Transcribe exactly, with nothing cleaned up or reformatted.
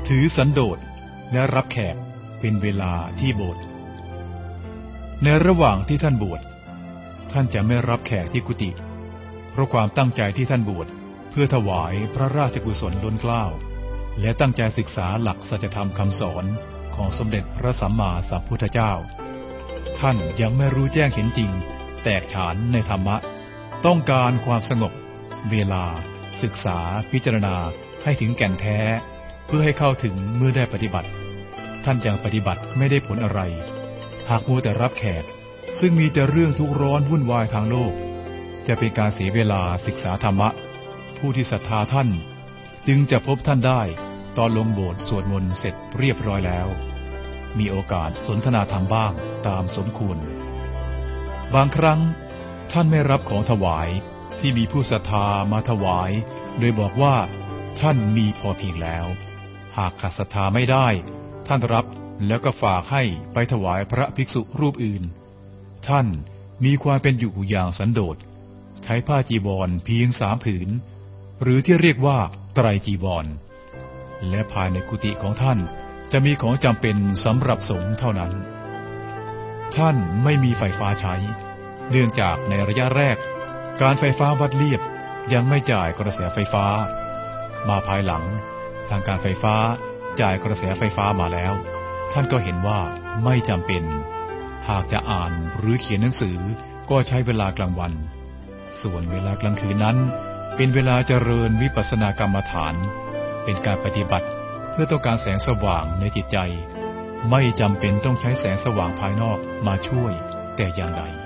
ถือสันโดษและรับแขกเป็นเวลาที่โบสถ์ในระหว่างที่ท่านบวชท่านจะไม่รับแขกที่กุฏิเพราะความตั้งใจที่ท่านบวชเพื่อถวายพระราชกุศลล้นเกล้าและตั้งใจศึกษาหลักสัจธรรมคำสอนของสมเด็จพระสัมมาสัมพุทธเจ้าท่านยังไม่รู้แจ้งเห็นจริงแตกฉานในธรรมะต้องการความสงบเวลาศึกษาพิจารณาให้ถึงแก่นแท้เพื่อให้เข้าถึงเมื่อได้ปฏิบัติท่านยังปฏิบัติไม่ได้ผลอะไรหากมัวแต่รับแขกซึ่งมีแต่เรื่องทุกข์ร้อนวุ่นวายทางโลกจะเป็นการเสียเวลาศึกษาธรรมะผู้ที่ศรัทธาท่านจึงจะพบท่านได้ตอนลงโบสถ์สวดมนต์เสร็จเรียบร้อยแล้วมีโอกาสสนทนาธรรมบ้างตามสมควรบางครั้งท่านไม่รับของถวายที่มีผู้ศรัทธามาถวายโดยบอกว่าท่านมีพอเพียงแล้วหากขัดศรัทธาไม่ได้ท่านรับแล้วก็ฝากให้ไปถวายพระภิกษุรูปอื่นท่านมีความเป็นอยู่อย่างสันโดษใช้ผ้าจีวรเพียงสามผืนหรือที่เรียกว่าไตรจีวรและภายในกุฏิของท่านจะมีของจำเป็นสำหรับสงฆ์เท่านั้นท่านไม่มีไฟฟ้าใช้เนื่องจากในระยะแรกการไฟฟ้าวัดเลียบยังไม่จ่ายกระแสไฟฟ้ามาภายหลังทางการไฟฟ้าจ่ายกระแสไฟฟ้ามาแล้วท่านก็เห็นว่าไม่จำเป็นหากจะอ่านหรือเขียนหนังสือก็ใช้เวลากลางวันส่วนเวลากลางคืนนั้นเป็นเวลาเจริญวิปัสสนากรรมฐานเป็นการปฏิบัติเพื่อต้องการแสงสว่างในจิตใจไม่จำเป็นต้องใช้แสงสว่างภายนอกมาช่วยแต่อย่างใด